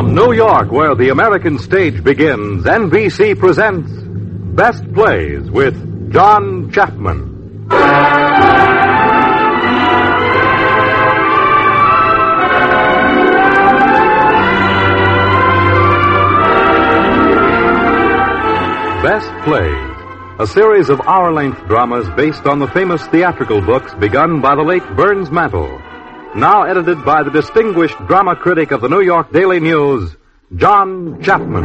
From New York, where the American stage begins, NBC presents Best Plays with John Chapman. Best Plays, a series of hour-length dramas based on the famous theatrical books begun by the late Burns Mantle. Now edited by the distinguished drama critic of the New York Daily News, John Chapman.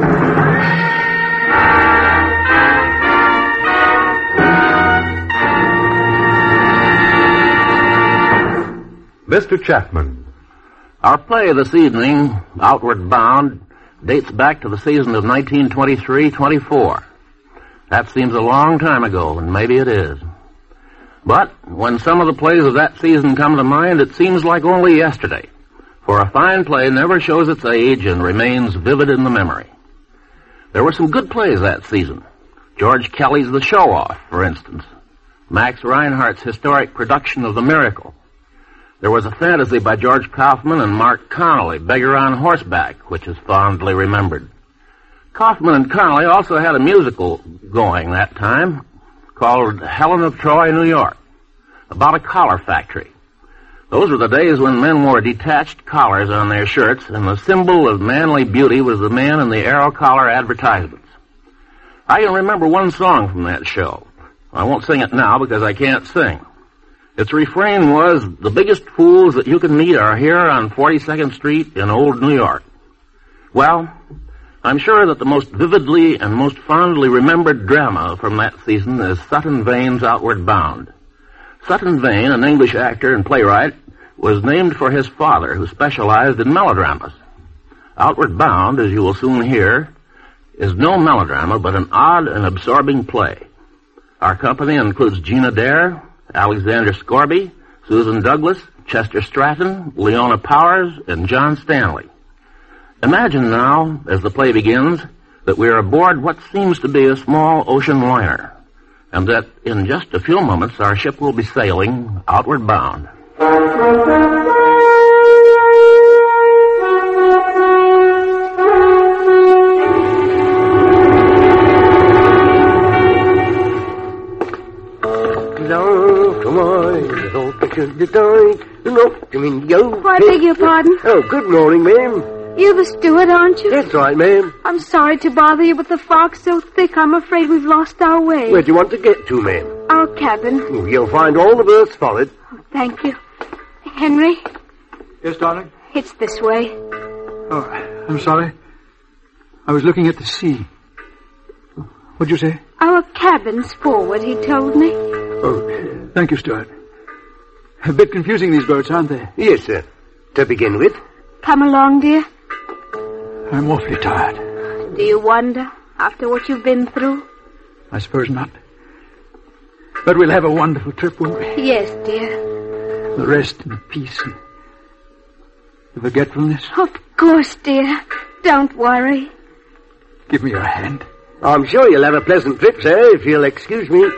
Mr. Chapman. Our play this evening, Outward Bound, dates back to the season of 1923-24. That seems a long time ago, and maybe it is. But when some of the plays of that season come to mind, it seems like only yesterday. For a fine play never shows its age and remains vivid in the memory. There were some good plays that season. George Kelly's The Show-Off, for instance. Max Reinhardt's historic production of The Miracle. There was a fantasy by George Kaufman and Mark Connolly, Beggar on Horseback, which is fondly remembered. Kaufman and Connolly also had a musical going that time called Helen of Troy, New York, about a collar factory. Those were the days when men wore detached collars on their shirts, and the symbol of manly beauty was the man in the arrow collar advertisements. I can remember one song from that show. I won't sing it now because I can't sing. Its refrain was, "The biggest fools that you can meet are here on 42nd Street in Old New York." Well, I'm sure that the most vividly and most fondly remembered drama from that season is Sutton Vane's Outward Bound. Sutton Vane, an English actor and playwright, was named for his father, who specialized in melodramas. Outward Bound, as you will soon hear, is no melodrama, but an odd and absorbing play. Our company includes Gina Dare, Alexander Scorby, Susan Douglas, Chester Stratton, Leona Powers, and John Stanley. Imagine now, as the play begins, that we are aboard what seems to be a small ocean liner, and that in just a few moments our ship will be sailing outward bound. I beg your pardon? Oh, good morning, ma'am. You're the steward, aren't you? That's right, ma'am. I'm sorry to bother you, but the fog's so thick I'm afraid we've lost our way. Where do you want to get to, ma'am? Our cabin. Oh, you'll find all the berths followed. Oh, thank you. Henry? Yes, darling? It's this way. Oh, I'm sorry. I was looking at the sea. What'd you say? Our cabin's forward, he told me. Oh, thank you, Stuart. A bit confusing, these boats, aren't they? Yes, sir. To begin with. Come along, dear. I'm awfully tired. Do you wonder, after what you've been through? I suppose not. But we'll have a wonderful trip, won't we? Yes, dear. The rest and peace and the forgetfulness. Of course, dear. Don't worry. Give me your hand. I'm sure you'll have a pleasant trip, sir, if you'll excuse me.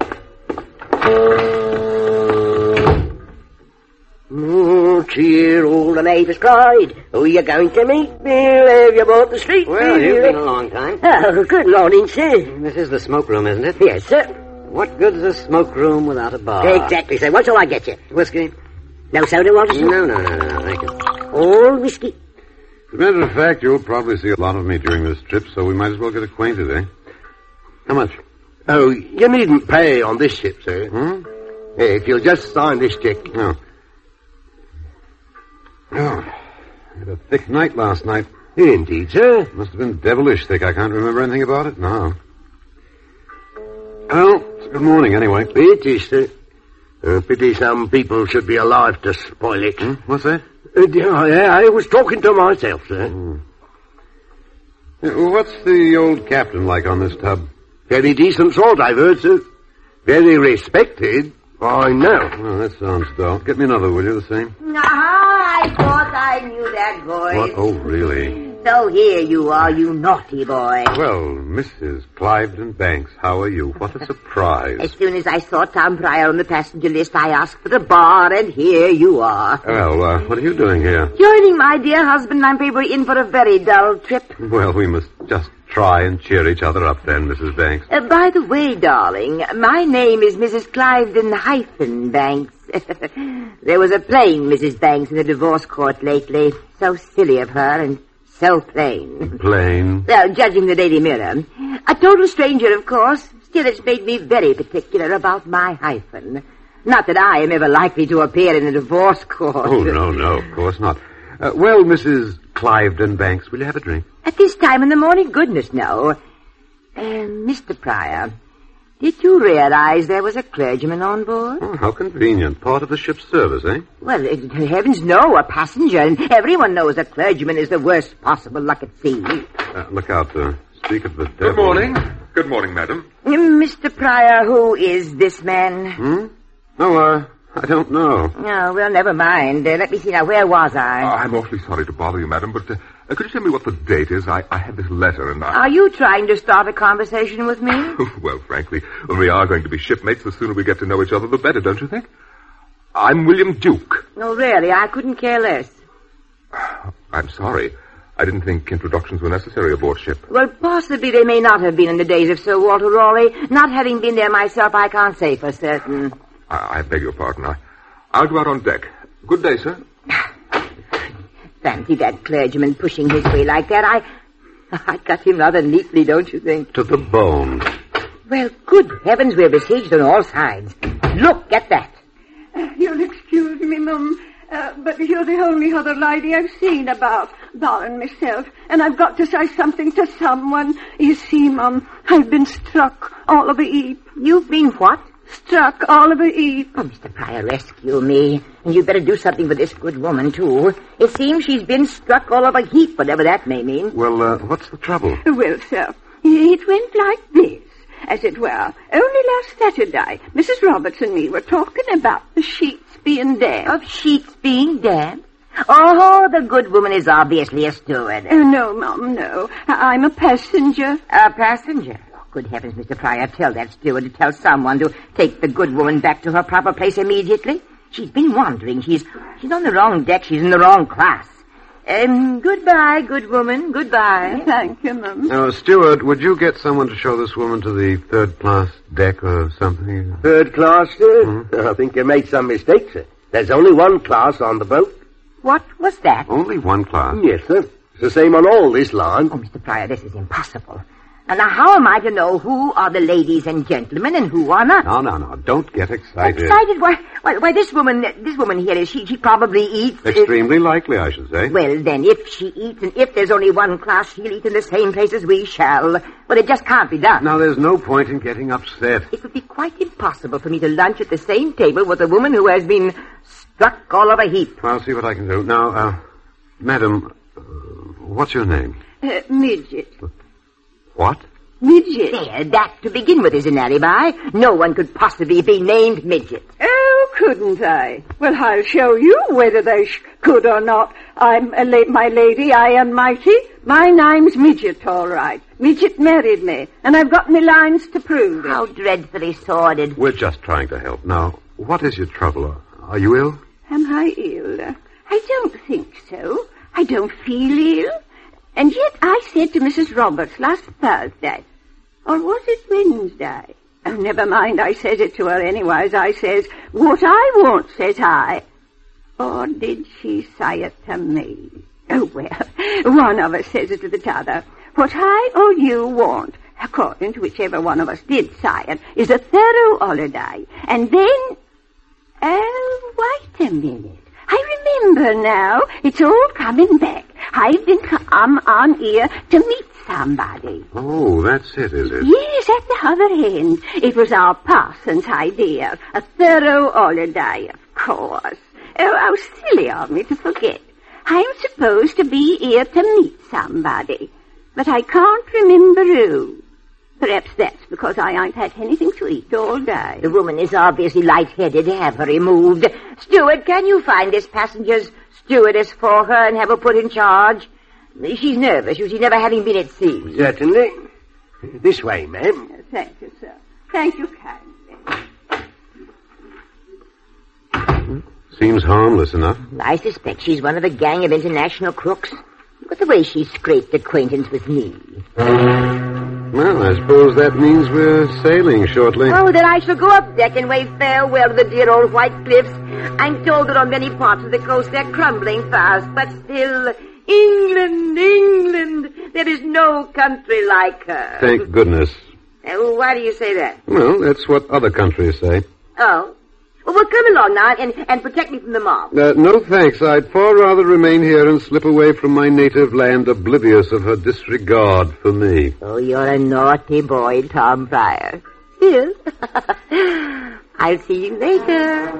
Oh, cheer, all the neighbours cried. Who are you going to meet, Bill? Have you bought the street? Well, you've been a long time. Oh, good morning, sir. This is the smoke room, isn't it? Yes, sir. What good's a smoke room without a bar? Exactly, sir. What shall I get you? Whiskey? No soda, Watson? No, thank you. All whiskey. As a matter of fact, you'll probably see a lot of me during this trip, so we might as well get acquainted, eh? How much? Oh, you needn't pay on this ship, sir. If you'll just sign this check. Oh. Oh, I had a thick night last night. Indeed, sir. Must have been devilish thick. I can't remember anything about it now. Well, it's good morning anyway. It is, sir. Pity some people should be alive to spoil it. What's that? I was talking to myself, sir. What's the old captain like on this tub? Very decent sort, I've heard, sir. Very respected. I know. Oh, that sounds dull. Get me another, will you, the same? I thought I knew that voice. What? Oh, really? So here you are, you naughty boy. Well, Mrs. Cliveden Banks, how are you? What a surprise. As soon as I saw Tom Pryor on the passenger list, I asked for a bar, and here you are. Well, what are you doing here? Joining my dear husband, I'm afraid we're in for a very dull trip. Well, we must just try and cheer each other up then, Mrs. Banks. By the way, darling, my name is Mrs. Cliveden Banks. There was a plain Mrs. Banks in the divorce court lately. So silly of her and so plain. Plain? Well, judging the Daily Mirror. A total stranger, of course. Still, it's made me very particular about my hyphen. Not that I am ever likely to appear in a divorce court. Oh, no, of course not. Well, Mrs. Cliveden Banks, will you have a drink? At this time in the morning? Goodness, no. Mr. Pryor, did you realize there was a clergyman on board? Oh, how convenient. Part of the ship's service, eh? Well, heavens no, a passenger, and everyone knows a clergyman is the worst possible luck at sea. Look out, speak of the devil. Good morning. Good morning, madam. Mr. Pryor, who is this man? Oh, I don't know. Oh, well, never mind. Let me see now, where was I? I'm awfully sorry to bother you, madam, but could you tell me what the date is? I had this letter and Are you trying to start a conversation with me? Well, frankly, when we are going to be shipmates, the sooner we get to know each other, the better, don't you think? I'm William Duke. Oh, really? I couldn't care less. I'm sorry. I didn't think introductions were necessary aboard ship. Well, possibly they may not have been in the days of Sir Walter Raleigh. Not having been there myself, I can't say for certain. I beg your pardon. I'll go out on deck. Good day, sir. Fancy that clergyman pushing his way like that. I cut him rather neatly, don't you think? To the bone. Well, good heavens, we're besieged on all sides. Look at that. You'll excuse me, Mum, but you're the only other lady I've seen about, barring myself. And I've got to say something to someone. You see, Mum, I've been struck all of a heap. You've been what? Struck all of a heap. Oh, Mr. Pryor, rescue me. And you'd better do something for this good woman, too. It seems she's been struck all of a heap, whatever that may mean. Well, what's the trouble? Well, sir, it went like this. As it were, only last Saturday, Mrs. Roberts and me were talking about the sheets being damp. Of sheets being damp? Oh, the good woman is obviously a steward. Oh, no, Mum, no. I'm a passenger. A passenger? Good heavens, Mr. Pryor, tell that steward to tell someone to take the good woman back to her proper place immediately. She's been wandering. She's on the wrong deck. She's in the wrong class. Goodbye, good woman. Goodbye. Thank you, Mum. Now, steward, would you get someone to show this woman to the third-class deck or something? Third class, sir? I think you made some mistake, sir. There's only one class on the boat. What was that? Only one class? Yes, sir. It's the same on all this line. Oh, Mr. Pryor, this is impossible. And now, how am I to know who are the ladies and gentlemen and who are not? No. Don't get excited. Excited? Why, this woman here, she probably eats... Extremely likely, I should say. Well, then, if she eats, and if there's only one class, she'll eat in the same place as we shall. Well, it just can't be done. Now, there's no point in getting upset. It would be quite impossible for me to lunch at the same table with a woman who has been struck all of a heap. I'll see what I can do. Now, madam, what's your name? Midget. What? Midget. There, that to begin with is an alibi. No one could possibly be named Midget. Oh, couldn't I? Well, I'll show you whether they could or not. I'm my lady, I am mighty. My name's Midget, all right. Midget married me, and I've got me lines to prove it. How dreadfully sordid. We're just trying to help. Now, what is your trouble? Are you ill? Am I ill? I don't think so. I don't feel ill. And yet I said to Mrs. Roberts last Thursday, or was it Wednesday? Oh, never mind, I says it to her anyways. I says, what I want, says I. Or did she say it to me? Oh, well, one of us says it to the t'other. What I or you want, according to whichever one of us did say it, is a thorough holiday. And then... Oh, wait a minute. I remember now. It's all coming back. I've been on here to meet somebody. Oh, that's it, is it? Yes, at the other end. It was our parson's idea. A thorough holiday, of course. Oh, how silly of me to forget. I'm supposed to be here to meet somebody, but I can't remember who. Perhaps that's because I ain't had anything to eat all day. The woman is obviously lightheaded. Have her removed. Steward, can you find this passenger's stewardess for her and have her put in charge? She's nervous, you see, never having been at sea. Certainly. This way, ma'am. Thank you, sir. Thank you kindly. Seems harmless enough. I suspect she's one of a gang of international crooks. Look at the way she scraped acquaintance with me. Well, I suppose that means we're sailing shortly. Oh, then I shall go up deck and wave farewell to the dear old white cliffs. I'm told that on many parts of the coast they're crumbling fast, but still, England, England, there is no country like her. Thank goodness. Why do you say that? Well, that's what other countries say. Oh. Well, come along now and protect me from the mob. No, thanks. I'd far rather remain here and slip away from my native land oblivious of her disregard for me. Oh, you're a naughty boy, Tom Pryor. Yes. I'll see you later.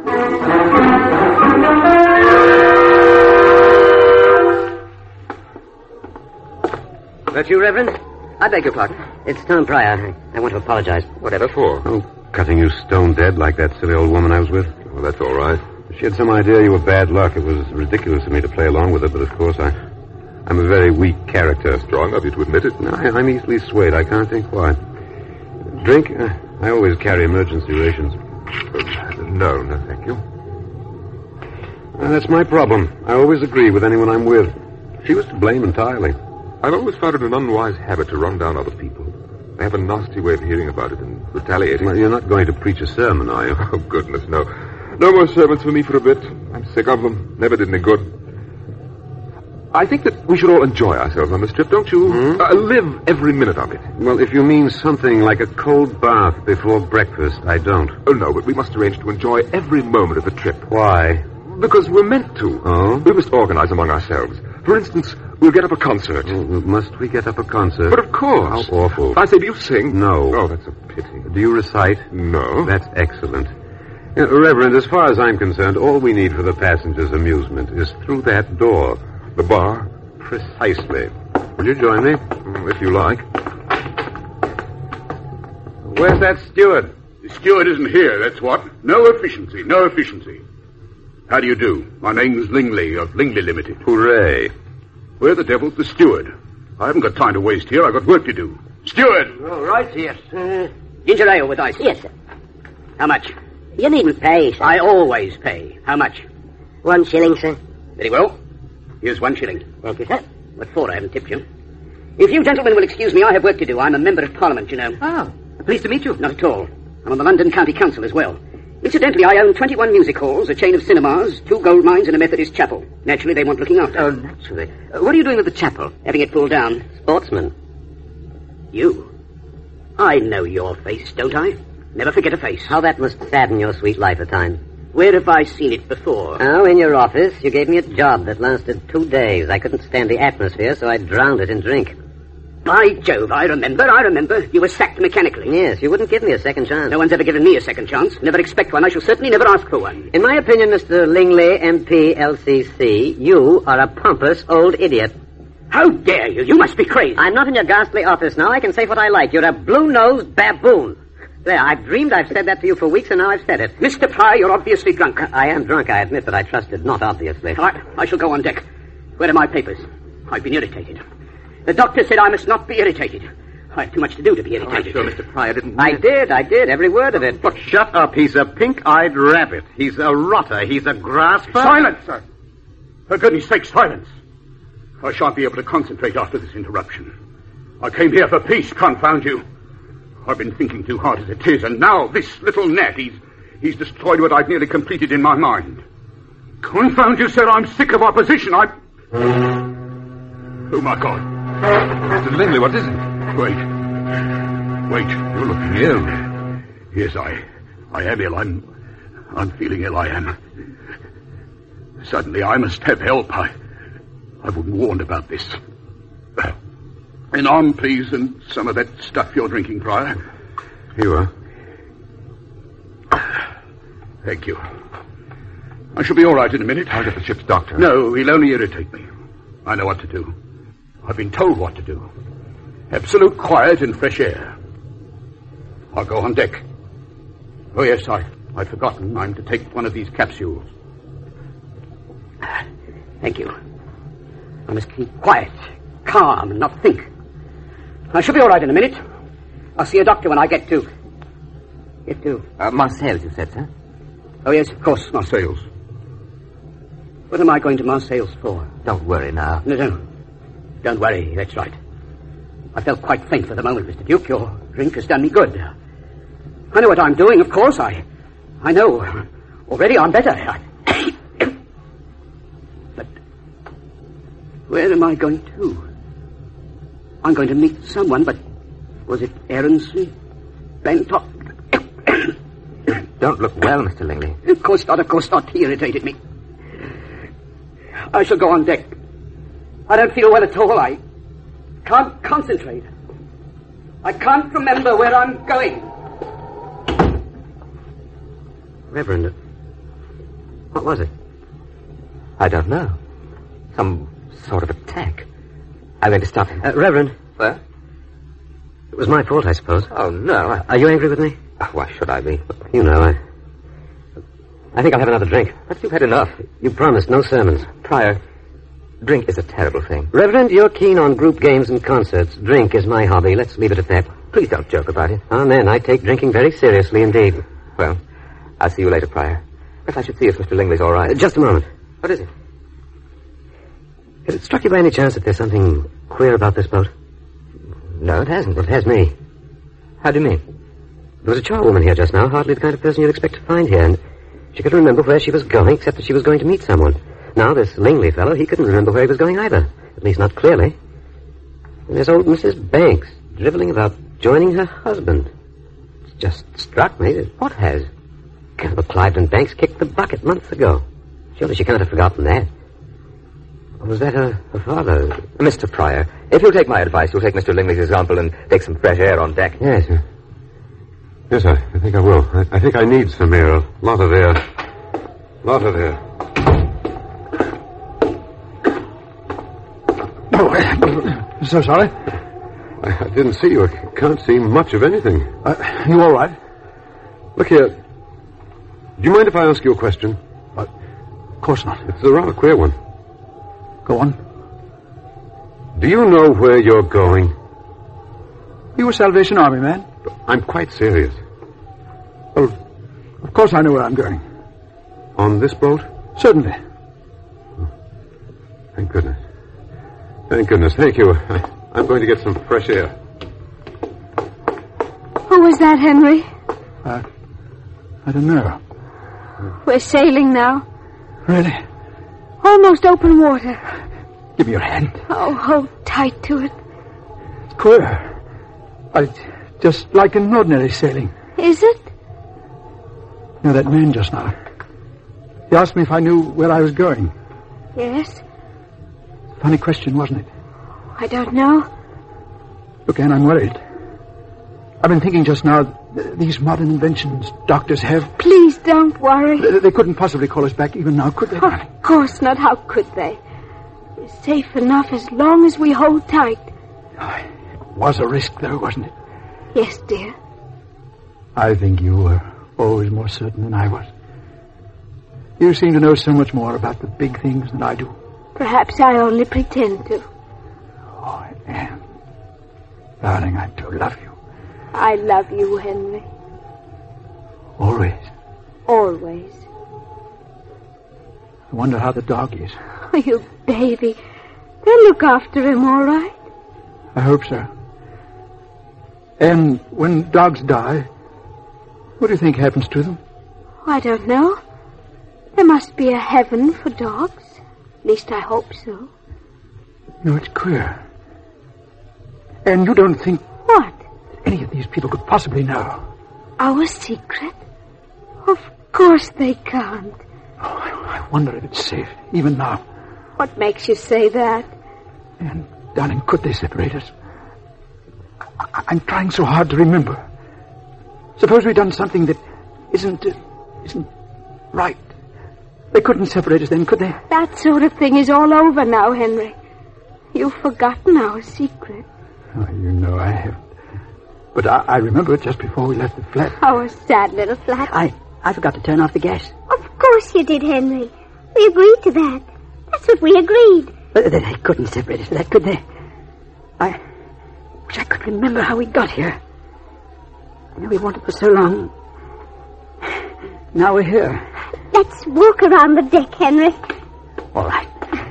That you, Reverend? I beg your pardon. It's Tom Pryor. I want to apologize. Whatever for? Oh, cutting you stone dead like that silly old woman I was with. Well, that's all right. She had some idea you were bad luck. It was ridiculous of me to play along with her, but of course I'm a very weak character. Strong of you to admit it. No, I'm easily swayed. I can't think why. Drink? I always carry emergency rations. No, thank you. That's my problem. I always agree with anyone I'm with. She was to blame entirely. I've always found it an unwise habit to run down other people. They have a nasty way of hearing about it and retaliating. Well, you're not going to preach a sermon, are you? Oh, goodness, no. No more sermons for me for a bit. I'm sick of them. Never did any good. I think that we should all enjoy ourselves on this trip, don't you? Live every minute of it. Well, if you mean something like a cold bath before breakfast, I don't. Oh, no, but we must arrange to enjoy every moment of the trip. Why? Because we're meant to. Oh? We must organize among ourselves. For instance, we'll get up a concert. Oh, must we get up a concert? But of course. How awful. I say, do you sing? No. Oh, that's a pity. Do you recite? No. That's excellent. Reverend, as far as I'm concerned, all we need for the passengers' amusement is through that door. The bar? Precisely. Will you join me? If you like. Where's that steward? The steward isn't here, that's what. No efficiency, no efficiency. How do you do? My name's Lingley of Lingley Limited. Hooray. Where the devil's the steward? I haven't got time to waste here. I've got work to do. Steward! All right, yes. Ginger ale with ice. Yes, sir. How much? You needn't pay, sir. I always pay. How much? 1 shilling, sir. Very well. Here's 1 shilling. Thank you, sir. What for? I haven't tipped you. If you gentlemen will excuse me, I have work to do. I'm a member of Parliament, you know. Oh. Pleased to meet you. Not at all. I'm on the London County Council as well. Incidentally, I own 21 music halls, a chain of cinemas, 2 gold mines, and a Methodist chapel. Naturally, they want looking after. Oh, naturally. What are you doing with the chapel? Having it pulled down. Sportsman. You? I know your face, don't I? Never forget a face. How that must sadden your sweet life at times. Where have I seen it before? Oh, in your office. You gave me a job that lasted 2 days. I couldn't stand the atmosphere, so I drowned it in drink. By Jove, I remember. You were sacked mechanically. Yes, you wouldn't give me a second chance. No one's ever given me a second chance. Never expect one. I shall certainly never ask for one. In my opinion, Mr. Lingley, MP, LCC, you are a pompous old idiot. How dare you? You must be crazy. I'm not in your ghastly office now. I can say what I like. You're a blue-nosed baboon. There, I've dreamed I've said that to you for weeks, and now I've said it. Mr. Pryor, you're obviously drunk. I am drunk, I admit, but I trusted not obviously. I shall go on deck. Where are my papers? I've been irritated. The doctor said I must not be irritated. I have too much to do to be irritated. I'm sure Mr. Pryor didn't... I did, every word of it. But shut up. He's a pink-eyed rabbit. He's a rotter. He's a grasper. Silence, sir. For goodness sake, silence. I shan't be able to concentrate after this interruption. I came here for peace, confound you. I've been thinking too hard as it is, and now this little net, he's destroyed what I've nearly completed in my mind. Confound you, sir, I'm sick of opposition. Oh, my God. Mr. Lingley, what is it? Wait, you're looking ill. Yes, I am ill. I'm feeling ill, I am. Suddenly, I must have help. I wasn't warned about this. An arm, please, and some of that stuff you're drinking, Pryor. Here you are. Thank you. I shall be all right in a minute. I'll get the ship's doctor. No, he'll only irritate me. I know what to do. I've been told what to do. Absolute quiet and fresh air. I'll go on deck. Oh, yes, I'd forgotten. I'm to take one of these capsules. Thank you. I must keep quiet. calm and not think. I shall be all right in a minute. I'll see a doctor when I get to... Marseilles, you said, sir? Oh, yes, of course, Marseilles. What am I going to Marseilles for? Don't worry now. No. Don't worry, that's right. I felt quite faint for the moment, Mr. Duke. Your drink has done me good. I know what I'm doing, of course. I know. Already I'm better. But where am I going to? I'm going to meet someone, but was it Aronson? Bentop? Don't look well, Mr. Lingley. Of course not. He irritated me. I shall go on deck. I don't feel well at all. I can't concentrate. I can't remember where I'm going. Reverend, what was it? I don't know. Some sort of attack. I'm going to stop him. Reverend. What? It was my fault, I suppose. Oh, no. Are you angry with me? Why should I be? You know, I think I'll have another drink. But you've had enough. You promised no sermons. Prior, drink is a terrible thing. Reverend, you're keen on group games and concerts. Drink is my hobby. Let's leave it at that. Please don't joke about it. Amen. I take drinking very seriously indeed. Well, I'll see you later, Prior. If I should see if Mr. Lingley's all right. Just a moment. What is it? Has it struck you by any chance that there's something queer about this boat? No, it hasn't. Well, it has me. How do you mean? There was a charwoman here just now, hardly the kind of person you'd expect to find here, and she couldn't remember where she was going, except that she was going to meet someone. Now, this Lingley fellow, he couldn't remember where he was going either. At least not clearly. And there's old Mrs. Banks, driveling about joining her husband. It's just struck me that... What has? Colonel Cliveden Banks kicked the bucket months ago. Surely she can't have forgotten that. Or was that her father? Mr. Prior, if you'll take my advice, you'll take Mr. Lingley's example and take some fresh air on deck. Yes, sir. Yes, I think I will. I think I need some air. A lot of air. Oh, I'm so sorry. I didn't see you. I can't see much of anything. You all right? Look here. Do you mind if I ask you a question? Of course not. It's a rather queer one. Go on. Do you know where you're going? You a Salvation Army man? I'm quite serious. Well, of course I know where I'm going. On this boat? Certainly. Thank goodness. Thank goodness. Thank you. I'm going to get some fresh air. Who was that, Henry? I don't know. We're sailing now. Really? Almost open water. Give me your hand. Oh, hold tight to it. It's queer. Just like an ordinary sailing. Is it? You know that man just now? He asked me if I knew where I was going. Yes. Funny question, wasn't it? I don't know. Look, Anne, I'm worried. I've been thinking just now, these modern inventions doctors have... Please don't worry. They couldn't possibly call us back even now, could they? Of course not. How could they? We're safe enough as long as we hold tight. It was a risk, though, wasn't it? Yes, dear. I think you were always more certain than I was. You seem to know so much more about the big things than I do. Perhaps I only pretend to. Oh, Anne. Darling, I do love you. I love you, Henry. Always. Always. I wonder how the dog is. Oh, you baby. They'll look after him, all right? I hope so. And when dogs die, what do you think happens to them? I don't know. There must be a heaven for dogs. At least I hope so. No, it's queer. And you don't think... What? Any of these people could possibly know. Our secret? Of course they can't. Oh, I wonder if it's safe, even now. What makes you say that? And, darling, could they separate us? I'm trying so hard to remember. Suppose we'd done something that isn't right. They couldn't separate us then, could they? That sort of thing is all over now, Henry. You've forgotten our secret. Oh, you know I haven't. But I remember it just before we left the flat. Our sad little flat. I forgot to turn off the gas. Of course you did, Henry. We agreed to that. That's what we agreed. They couldn't separate us for that, could they? I wish I could remember how we got here. I know we wanted for so long. Now we're here. Let's walk around the deck, Henry. All right.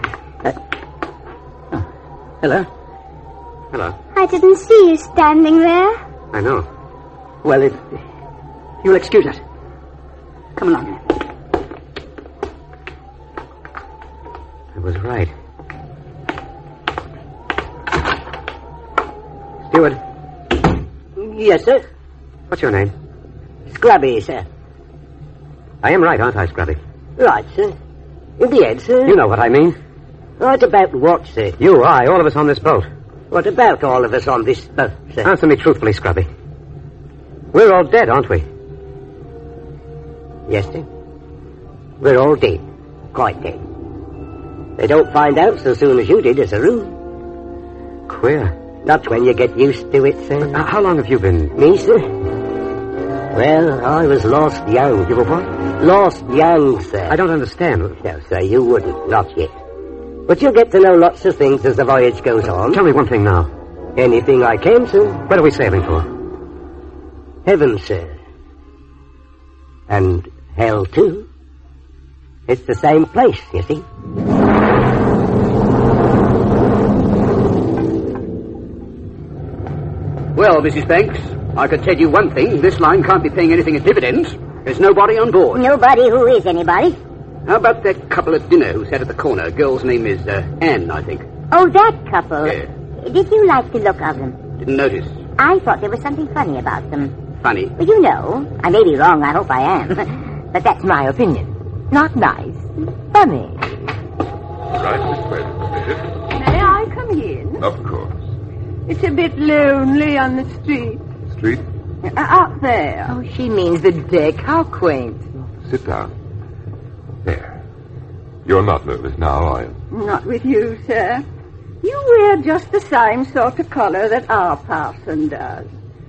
Hello. Hello. I didn't see you standing there. I know. Well, if you'll excuse us. Come along. I was right. Steward. Yes, sir. What's your name? Scrubby, sir. I am right, aren't I, Scrubby? Right, sir. In the end, sir. You know what I mean. Right about what, sir? You, I, all of us on this boat. What about all of us on this boat, sir? Answer me truthfully, Scrubby. We're all dead, aren't we? Yes, sir. We're all dead. Quite dead. They don't find out so soon as you did, as a rule. Queer. Not when you get used to it, sir. How long have you been? Me, sir? Well, I was lost young. You were what? Lost young, sir. I don't understand. No, sir, you wouldn't. Not yet. But you'll get to know lots of things as the voyage goes on. Tell me one thing now. Anything I can, sir. What are we sailing for? Heaven, sir. And hell, too. It's the same place, you see. Well, Mrs. Banks, I could tell you one thing. This line can't be paying anything in dividends. There's nobody on board. Nobody who is anybody? How about that couple at dinner who sat at the corner? Girl's name is Anne, I think. Oh, that couple? Yeah. Did you like the look of them? Didn't notice. I thought there was something funny about them. Funny? Well, you know, I may be wrong, I hope I am. But that's my opinion. Not nice. Funny. Right this way, Mrs. Bishop. May I come in? Of course. It's a bit lonely on the street. Street? Out there. Oh, she means the deck. How quaint. Sit down. There. You're not nervous now, are you? Not with you, sir. You wear just the same sort of collar that our parson does.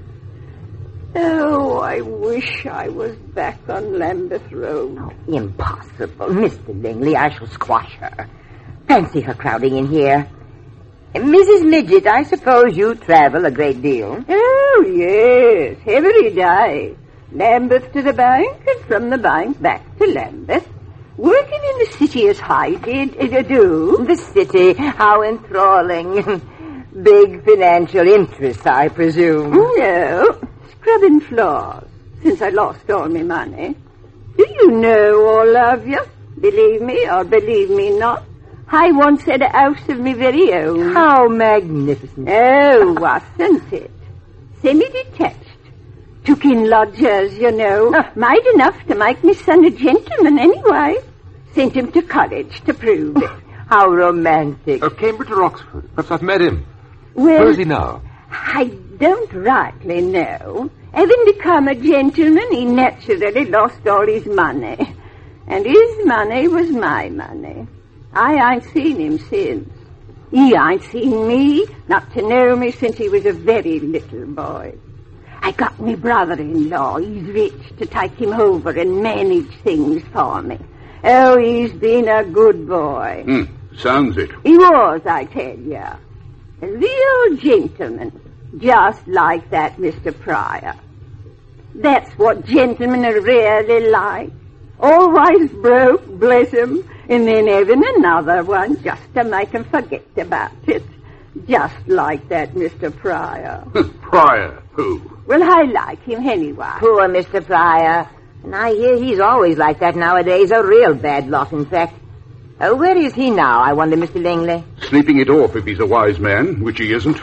Oh, I wish I was back on Lambeth Road. Oh, impossible. Mr. Lingley, I shall squash her. Fancy her crowding in here. Mrs. Midget, I suppose you travel a great deal. Oh, yes, every day. Lambeth to the bank, and from the bank back to Lambeth. Working in the city as I did do. The city, how enthralling. Big financial interests, I presume. No, scrubbing floors, since I lost all my money. Do you know all of you? Believe me or believe me not, I once had a house of my very own. How magnificent. Oh, wasn't it? Semi-detached. Took in lodgers, you know. Made enough to make me son a gentleman anyway. Sent him to college to prove it. How romantic. Cambridge or Oxford? Perhaps I've met him. Well, Where is he now? I don't rightly know. Having become a gentleman, he naturally lost all his money. And his money was my money. I ain't seen him since. He ain't seen me, not to know me since he was a very little boy. I got me brother-in-law, he's rich, to take him over and manage things for me. Oh, he's been a good boy. Sounds it. He was, I tell you. A real gentleman, just like that Mr. Pryor. That's what gentlemen are really like. Always broke, bless him, and then having another one just to make him forget about it. Just like that Mr. Pryor. Pryor? Who? Well, I like him anyway. Poor Mr. Pryor. And I hear he's always like that nowadays. A real bad lot, in fact. Where is he now, I wonder, Mr. Lingley? Sleeping it off if he's a wise man, which he isn't.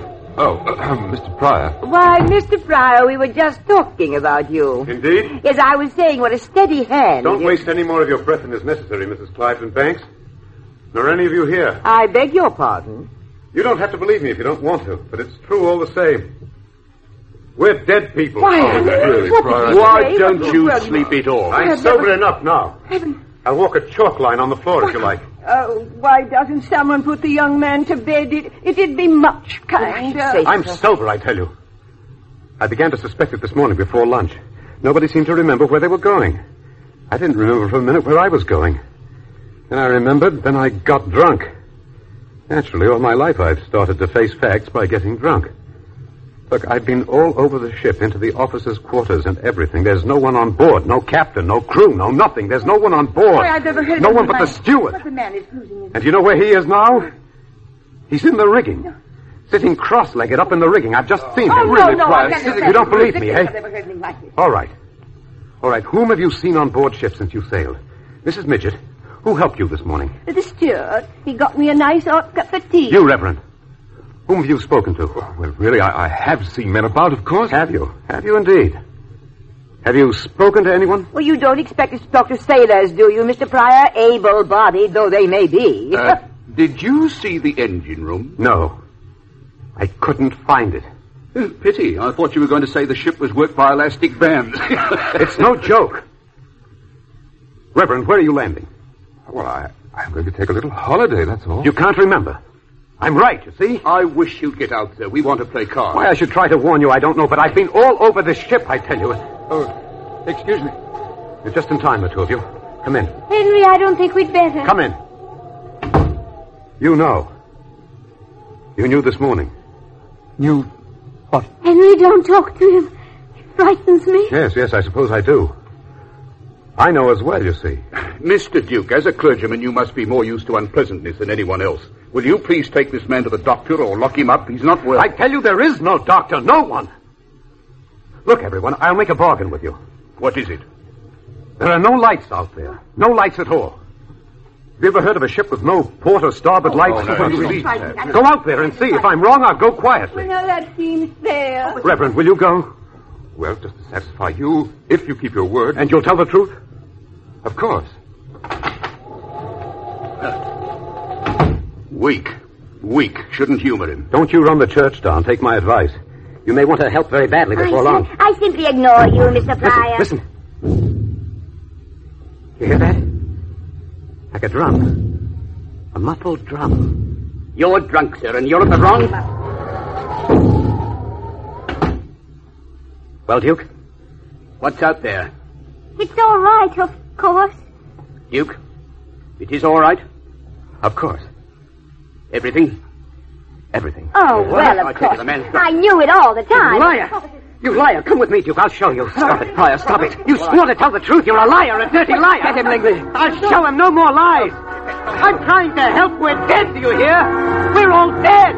Mr. Pryor. Why, Mr. Pryor, we were just talking about you. Indeed? Yes, I was saying what a steady hand. Don't waste any more of your breath than is necessary, Mrs. Clifton Banks. Nor any of you here. I beg your pardon. You don't have to believe me if you don't want to, but it's true all the same. We're dead people. Why, really, Pryor? Why don't you sleep it off? I'm sober enough now. I'll walk a chalk line on the floor if you like. Oh, why doesn't someone put the young man to bed? It'd be much kinder. I'm sober, I tell you. I began to suspect it this morning before lunch. Nobody seemed to remember where they were going. I didn't remember for a minute where I was going. Then I remembered, then I got drunk. Naturally, all my life I've started to face facts by getting drunk. Look, I've been all over the ship, into the officers' quarters and everything. There's no one on board, no captain, no crew, no nothing. There's no one on board. Why, I've never heard no of one but the steward. But the man is losing his... And you know where he is now? He's in the rigging. Sitting cross-legged up in the rigging. I've just seen him. Really, no, you don't believe me, eh? I've never heard anything like this. All right. All right, whom have you seen on board ship since you sailed? Mrs. Midget, who helped you this morning? The steward. He got me a nice hot cup of tea. You, Reverend. Whom have you spoken to? Well, really, I have seen men about, of course. Have you? Have you indeed? Have you spoken to anyone? Well, you don't expect us to talk to sailors, do you, Mr. Pryor? Able-bodied though they may be. Did you see the engine room? No. I couldn't find it. Pity. I thought you were going to say the ship was worked by elastic bands. It's no joke. Reverend, where are you landing? Well, I'm going to take a little holiday, that's all. You can't remember. I'm right, you see? I wish you'd get out there. We want to play cards. Why I should try to warn you, I don't know, but I've been all over this ship, I tell you. Oh, excuse me. You're just in time, the two of you. Come in. Henry, I don't think we'd better. Come in. You know. You knew this morning. Knew what? Henry, don't talk to him. He frightens me. Yes, I suppose I do. I know as well, you see. Mr. Duke, as a clergyman, you must be more used to unpleasantness than anyone else. Will you please take this man to the doctor or lock him up? He's not well. I tell you, there is no doctor, no one. Look, everyone, I'll make a bargain with you. What is it? There are no lights out there. No lights at all. Have you ever heard of a ship with no port or starboard lights? No. Go out there and see. If I'm wrong, I'll go quietly. Well, now that seems fair. Reverend, will you go? Well, just to satisfy you, if you keep your word. And you'll tell the truth? Of course. Weak. Shouldn't humor him. Don't you run the church down. Take my advice. You may want her help very badly before long. I simply ignore you, Mr. Pryor. Listen. You hear that? Like a drum. A muffled drum. You're drunk, sir, and you're at the wrong... Well, Duke? What's out there? It's all right, of course. Duke, it is all right? Of course. Everything? Everything. Oh, well, of course. I knew it all the time. You liar! You liar! Come with me, Duke. I'll show you. Stop it, Pryor. Stop it. You swore to tell the truth. You're a liar, a dirty liar. Get him, Langley. I'll show him no more lies. I'm trying to help. We're dead, do you hear? We're all dead.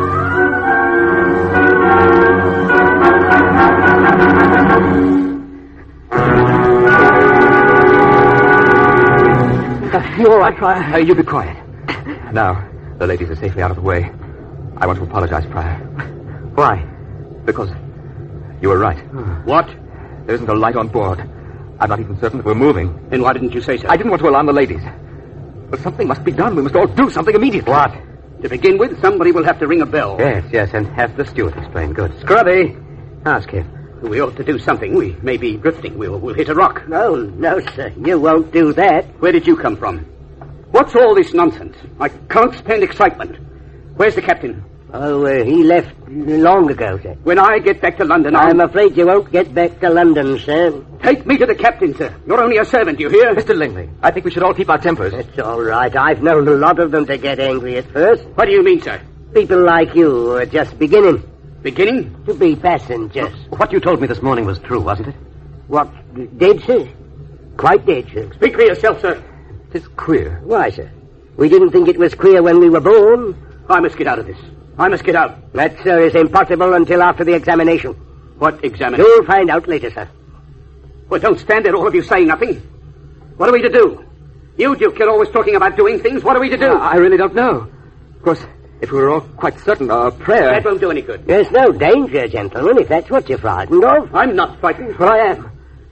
You all right, Pryor? You be quiet. Now, the ladies are safely out of the way. I want to apologize, Pryor. Why? Because you were right. What? There isn't a light on board. I'm not even certain that we're moving. Then why didn't you say so? I didn't want to alarm the ladies. But something must be done. We must all do something immediately. What? To begin with, somebody will have to ring a bell. Yes, and have the steward explain. Good. Scrubby, ask him. We ought to do something. We may be drifting. We'll hit a rock. No, sir. You won't do that. Where did you come from? What's all this nonsense? I can't stand excitement. Where's the captain? Oh, he left long ago, sir. When I get back to London, I'm afraid you won't get back to London, sir. Take me to the captain, sir. You're only a servant, you hear? Mr. Langley, I think we should all keep our tempers. It's all right. I've known a lot of them to get angry at first. What do you mean, sir? People like you are just beginning. Beginning? To be passengers. What you told me this morning was true, wasn't it? What? Dead, sir? Quite dead, sir. Speak for yourself, sir. It's queer. Why, sir? We didn't think it was queer when we were born. I must get out of this. I must get out. That, sir, is impossible until after the examination. What examination? You'll find out later, sir. Well, don't stand there, all of you, saying nothing. What are we to do? You, Duke, you're always talking about doing things. What are we to do? I really don't know. Of course, if we were all quite certain, our prayer... That won't do any good. There's no danger, gentlemen, if that's what you're frightened of. I'm not frightened. Well, I am.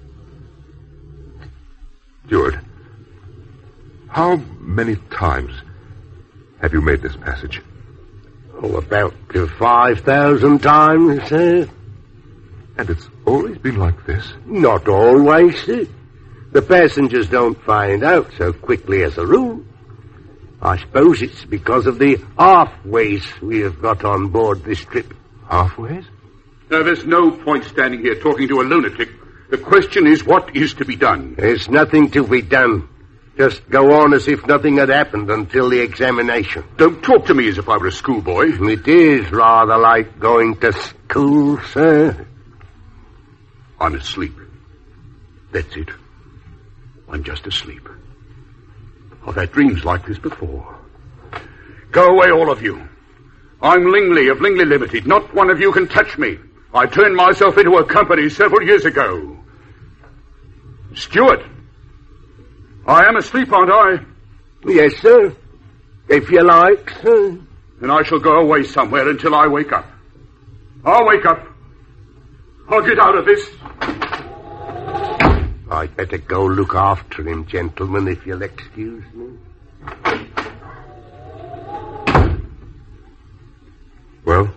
Steward, how many times have you made this passage? Oh, about 5,000 times, sir. And it's always been like this? Not always, sir. The passengers don't find out so quickly as a rule. I suppose it's because of the halfways we have got on board this trip. Halfways? There's no point standing here talking to a lunatic. The question is, what is to be done? There's nothing to be done. Just go on as if nothing had happened until the examination. Don't talk to me as if I were a schoolboy. It is rather like going to school, sir. I'm asleep. That's it. I'm just asleep. I've had dreams like this before. Go away, all of you. I'm Lingley of Lingley Limited. Not one of you can touch me. I turned myself into a company several years ago. Stewart, I am asleep, aren't I? Yes, sir. If you like, sir. Then I shall go away somewhere until I wake up. I'll wake up. I'll get out of this. I'd better go look after him, gentlemen, if you'll excuse me. Well.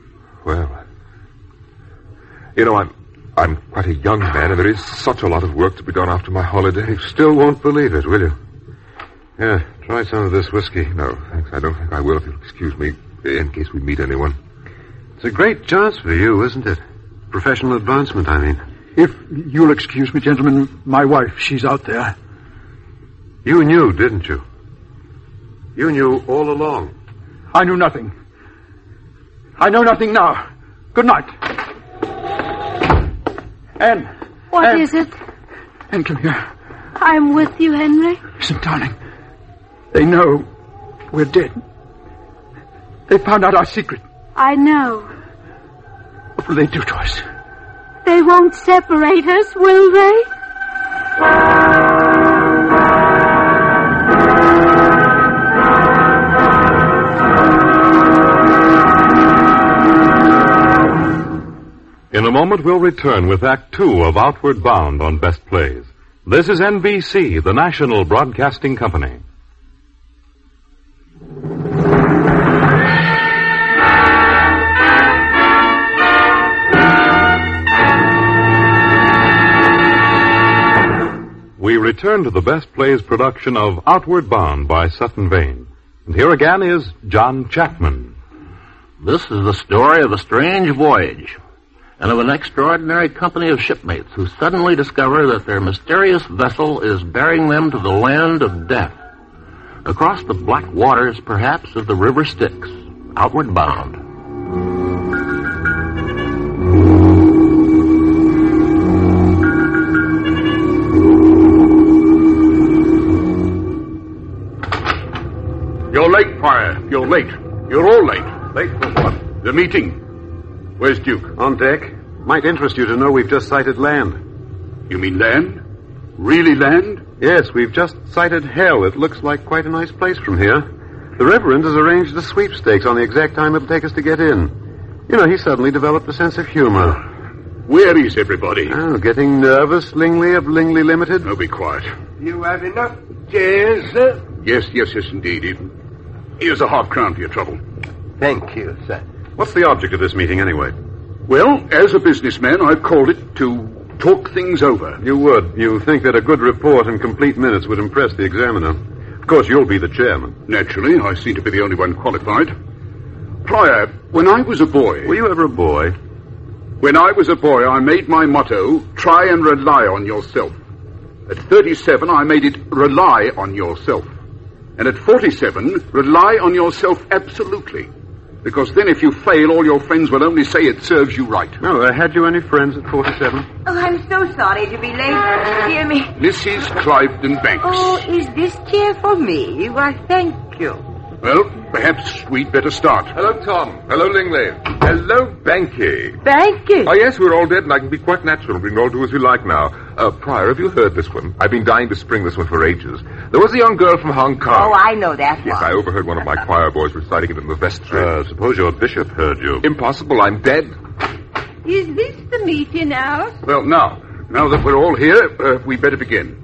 You know, I'm quite a young man, and there is such a lot of work to be done after my holiday. You still won't believe it, will you? Yeah, try some of this whiskey. No, thanks. I don't think I will, if you'll excuse me, in case we meet anyone. It's a great chance for you, isn't it? Professional advancement, I mean. If you'll excuse me, gentlemen, my wife, she's out there. You knew, didn't you? You knew all along. I knew nothing. I know nothing now. Good night. Anne. What is it? Anne, come here. I'm with you, Henry. Listen, darling. They know we're dead. They found out our secret. I know. What will they do to us? They won't separate us, will they? In a moment, we'll return with Act Two of Outward Bound on Best Plays. This is NBC, the national broadcasting company. We return to the Best Plays production of Outward Bound by Sutton Vane. And here again is John Chapman. This is the story of a strange voyage and of an extraordinary company of shipmates who suddenly discover that their mysterious vessel is bearing them to the land of death, across the black waters, perhaps, of the River Styx, outward bound. You're late, Pryor. You're late. You're all late. Late for what? The meeting. Where's Duke? On deck. Might interest you to know we've just sighted land. You mean land? Really land? Yes, we've just sighted hell. It looks like quite a nice place from here. The Reverend has arranged a sweepstakes on the exact time it'll take us to get in. You know, he suddenly developed a sense of humor. Where is everybody? Oh, getting nervous, Lingley of Lingley Limited? Oh, be quiet. You have enough chairs, sir? Yes, indeed. Here's a £5 for your trouble. Thank you, sir. What's the object of this meeting, anyway? Well, as a businessman, I've called it to talk things over. You would. You think that a good report and complete minutes would impress the examiner. Of course, you'll be the chairman. Naturally, I seem to be the only one qualified. Pryor, when I was a boy... Were you ever a boy? When I was a boy, I made my motto, try and rely on yourself. At 37, I made it rely on yourself. And at 47, rely on yourself absolutely. Because then if you fail, all your friends will only say it serves you right. No, had you any friends at 47? Oh, I'm so sorry to be late. Dear me. Mrs. Cliveden Banks. Oh, is this chair for me? Why, thank you. Well, perhaps we'd better start. Hello, Tom. Hello, Lingley. Hello, Banky. Banky? Oh, yes, we're all dead, and I can be quite natural. We can all do as we like now. Pryor, have you heard this one? I've been dying to spring this one for ages. There was a young girl from Hong Kong. Oh, I know that one. Yes, I overheard one of my choir boys reciting it in the vestry. Suppose your bishop heard you. Impossible, I'm dead. Is this the meeting house? Well, now that we're all here, we better begin.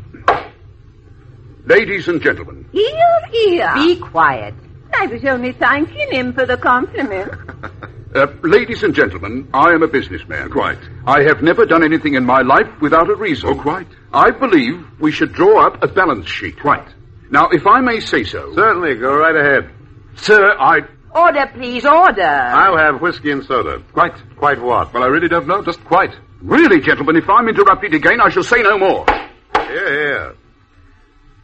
Ladies and gentlemen. Here. Be quiet. I was only thanking him for the compliment. Ladies and gentlemen, I am a businessman. Quite. I have never done anything in my life without a reason. Oh, quite. I believe we should draw up a balance sheet. Quite. Now, if I may say so... Certainly, go right ahead. Sir, Order, please, order. I'll have whiskey and soda. Quite. Quite what? Well, I really don't know, just quite. Really, gentlemen, if I'm interrupted again, I shall say no more. Here.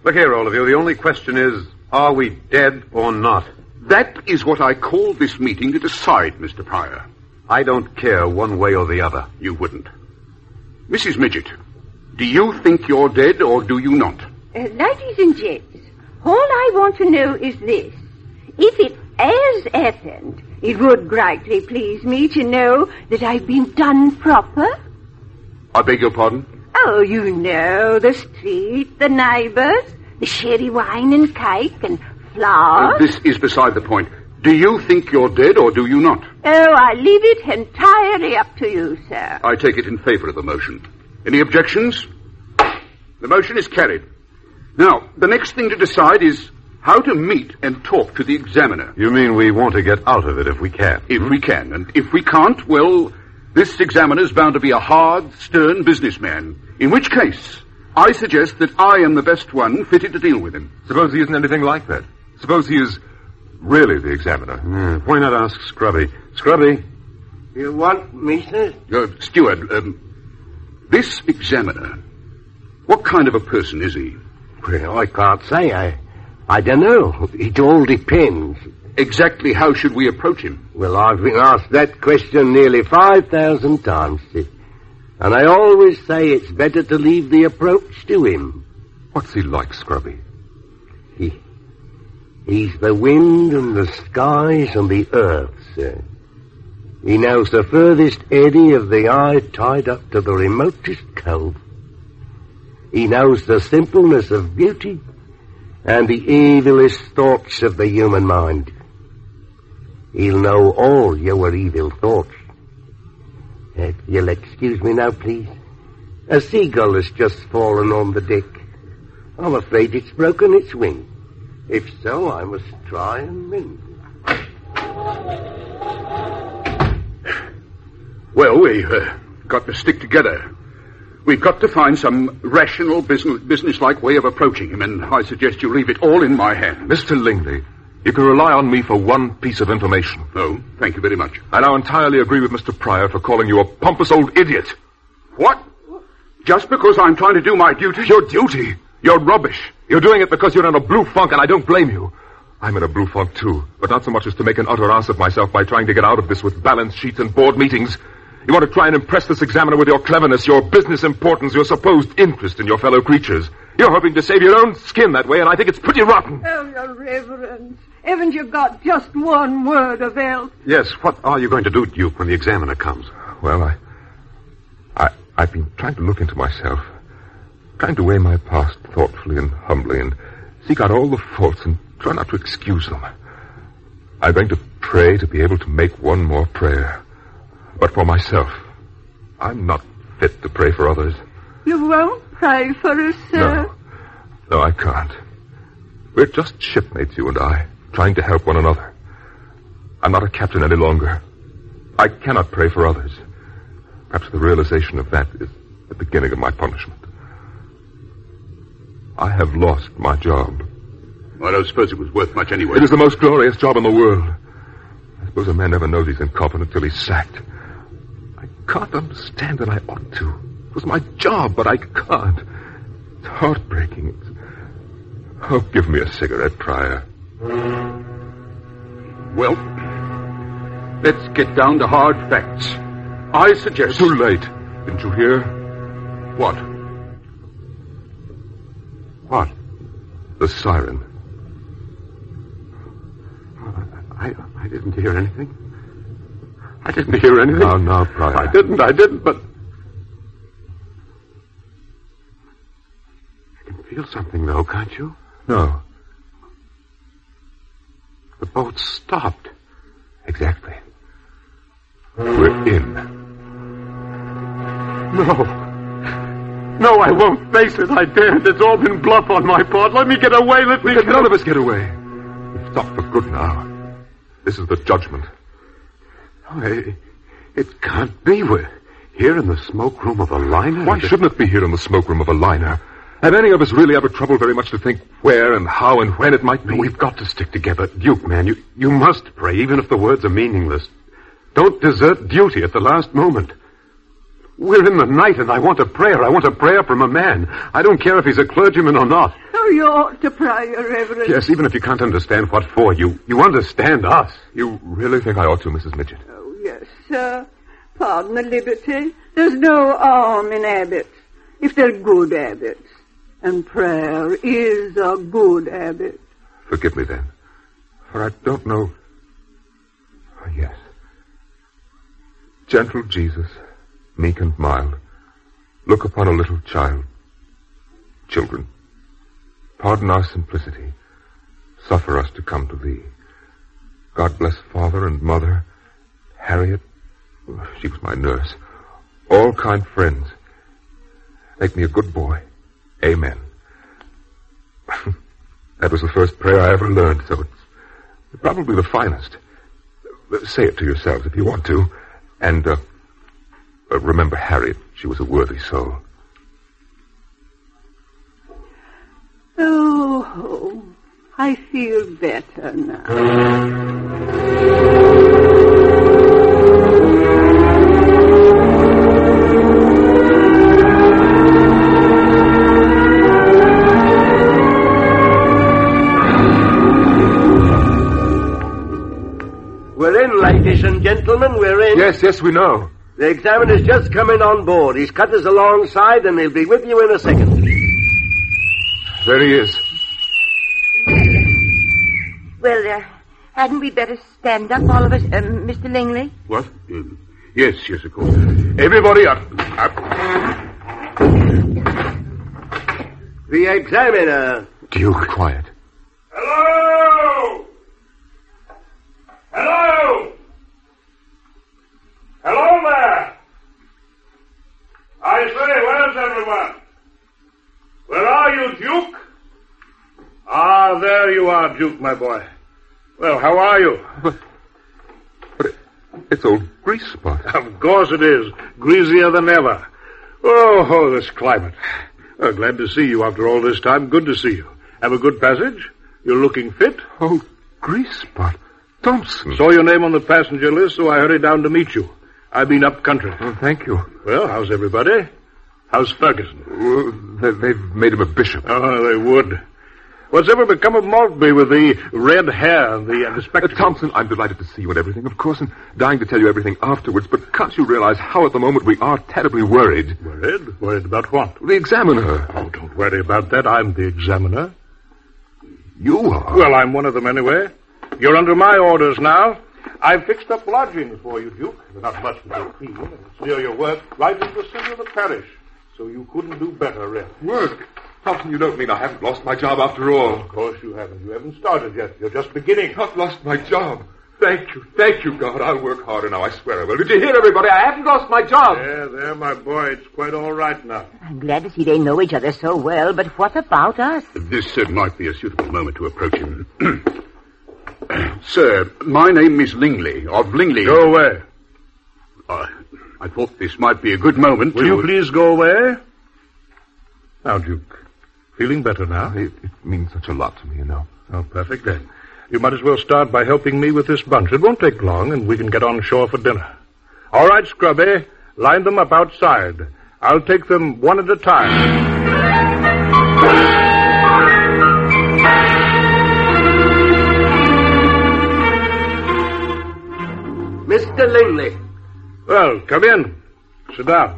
Look here, all of you. The only question is, are we dead or not? That is what I called this meeting to decide, Mr. Pryor. I don't care one way or the other. You wouldn't. Mrs. Midget, do you think you're dead or do you not? Ladies and gents, all I want to know is this. If it has happened, it would greatly please me to know that I've been done proper. I beg your pardon? Oh, you know, the street, the neighbours, the sherry wine and cake and flowers. This is beside the point. Do you think you're dead or do you not? Oh, I leave it entirely up to you, sir. I take it in favor of the motion. Any objections? The motion is carried. Now, the next thing to decide is how to meet and talk to the examiner. You mean we want to get out of it if we can? If we can. And if we can't, well, this examiner's bound to be a hard, stern businessman. In which case, I suggest that I am the best one fitted to deal with him. Suppose he isn't anything like that. Suppose he is really the examiner. Why not ask Scrubby? Scrubby? You want me, sir? Steward, this examiner, what kind of a person is he? Well, I can't say. I don't know. It all depends. Exactly how should we approach him? Well, I've been asked that question nearly 5,000 times, sir. And I always say it's better to leave the approach to him. What's he like, Scrubby? He's the wind and the skies and the earth, sir. He knows the furthest eddy of the eye tied up to the remotest cove. He knows the simpleness of beauty and the evilest thoughts of the human mind. He'll know all your evil thoughts. If you'll excuse me now, please. A seagull has just fallen on the deck. I'm afraid it's broken its wing. If so, I must try and mend it. Well, we've got to stick together. We've got to find some rational, business-like way of approaching him, and I suggest you leave it all in my hands. Mr. Lingley, you can rely on me for one piece of information. Oh, thank you very much. I now entirely agree with Mr. Pryor for calling you a pompous old idiot. What? Just because I'm trying to do my duty? Your duty? You're rubbish. You're doing it because you're in a blue funk, and I don't blame you. I'm in a blue funk, too, but not so much as to make an utter ass of myself by trying to get out of this with balance sheets and board meetings. You want to try and impress this examiner with your cleverness, your business importance, your supposed interest in your fellow creatures. You're hoping to save your own skin that way, and I think it's pretty rotten. Oh, your reverence. Haven't you got just one word of help? Yes, what are you going to do, Duke, when the examiner comes? Well, I've been trying to look into myself, trying to weigh my past thoughtfully and humbly and seek out all the faults and try not to excuse them. I'm going to pray to be able to make one more prayer. But for myself, I'm not fit to pray for others. You won't pray for us, sir? No, I can't. We're just shipmates, you and I, trying to help one another. I'm not a captain any longer. I cannot pray for others. Perhaps the realization of that is the beginning of my punishment. I have lost my job. I don't suppose it was worth much anyway. It is the most glorious job in the world. I suppose a man never knows he's incompetent till he's sacked. I can't understand that I ought to. It was my job, but I can't. It's heartbreaking. Oh, give me a cigarette, Pryor. Well, let's get down to hard facts. I suggest... Too late. Didn't you hear? What? What? The siren. I didn't hear anything. I didn't hear anything. No, Pryor. I didn't, but... You can feel something, though, can't you? No. The boat stopped. Exactly. We're in. No, I won't face it. I daren't. It's all been bluff on my part. Let me get away. None of us get away. We've stopped for good now. This is the judgment. It can't be. We're here in the smoke room of a liner. Why shouldn't it be here in the smoke room of a liner? Have any of us really ever troubled very much to think where and how and when it might be? We've got to stick together. Duke, man, you must pray, even if the words are meaningless. Don't desert duty at the last moment. We're in the night, and I want a prayer. I want a prayer from a man. I don't care if he's a clergyman or not. So you ought to, Prior, Reverend. Yes, even if you can't understand what for, you understand us. You really think I ought to, Mrs. Midget? Oh, yes, sir. Pardon the liberty. There's no harm in habits, if they're good habits. And prayer is a good habit. Forgive me, then. For I don't know... Oh, yes. Gentle Jesus, meek and mild, look upon a little child. Children, pardon our simplicity. Suffer us to come to thee. God bless father and mother, Harriet, she was my nurse, all kind friends. Make me a good boy. Amen. That was the first prayer I ever learned, so it's probably the finest. Say it to yourselves if you want to. And remember Harriet. She was a worthy soul. Oh, I feel better now. We're in, ladies and gentlemen, we're in. Yes, we know. The examiner's just coming on board. He's cut us alongside and he'll be with you in a second. There he is. Well, hadn't we better stand up, all of us, Mr. Lingley? What? Yes, of course. Everybody up. The examiner. Duke, quiet. Hello! Hello! Hello there! I say, where's everyone? Where are you, Duke? Ah, there you are, Duke, my boy. Well, how are you? But it's old Grease Spot. Of course it is. Greasier than ever. Oh, this climate. Oh, glad to see you after all this time. Good to see you. Have a good passage? You're looking fit? Oh, Grease Spot. Thompson. Saw your name on the passenger list, so I hurried down to meet you. I've been up country. Oh, thank you. Well, how's everybody? How's Ferguson? They've made him a bishop. Oh, they would. What's ever become of Maltby with the red hair and the spectacles? Thompson, I'm delighted to see you and everything, of course, and dying to tell you everything afterwards, but can't you realize how at the moment we are terribly worried? Worried? Worried about what? The examiner. Oh, don't worry about that. I'm the examiner. You are? Well, I'm one of them anyway. You're under my orders now. I've fixed up lodgings for you, Duke. They're not much of a fee. It's near your work, right in the center of the parish. So you couldn't do better, Red. Work? Thompson, you don't mean I haven't lost my job after all? Of course you haven't. You haven't started yet. You're just beginning. Not lost my job. Thank you, God. I'll work harder now, I swear I will. Did you hear, everybody? I haven't lost my job. There, my boy. It's quite all right now. I'm glad to see they know each other so well, but what about us? This might be a suitable moment to approach him. Sir, my name is Lingley, of Lingley. Go away. I thought this might be a good moment Will you please go away? Now, Duke, feeling better now? It means such a lot to me, you know. Oh, perfect then. You might as well start by helping me with this bunch. It won't take long, and we can get on shore for dinner. All right, Scrubby, line them up outside. I'll take them one at a time. Mr. Lingley. Well, come in. Sit down.